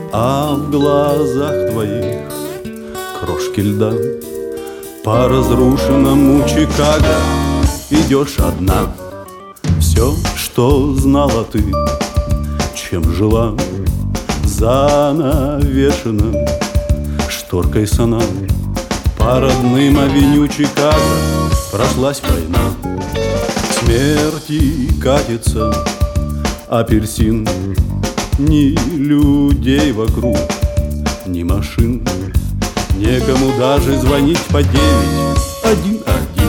а в глазах твоих крошки льда. По разрушенному Чикаго идешь одна. Все, что знала ты, чем жила, занавешена шторкой сна. По родным авеню Чикаго прошлась война. Смерти катится апельсин, ни людей вокруг, ни машин. Некому даже звонить по 911.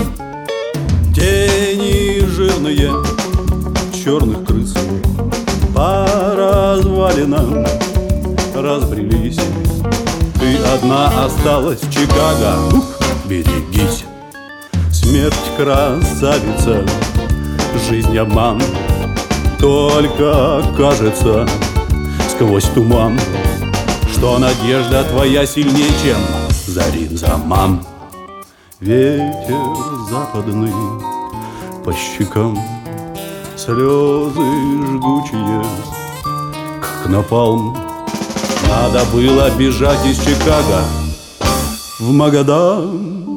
Тени жирные черных крыс по развалинам разбрелись. Ты одна осталась в Чикаго, берегись. Смерть красавица, жизнь обман, только кажется сквозь туман, что надежда твоя сильнее, чем Зарин Заман. Ветер западный по щекам, слезы жгучие, как напалм. Надо было бежать из Чикаго в Магадан.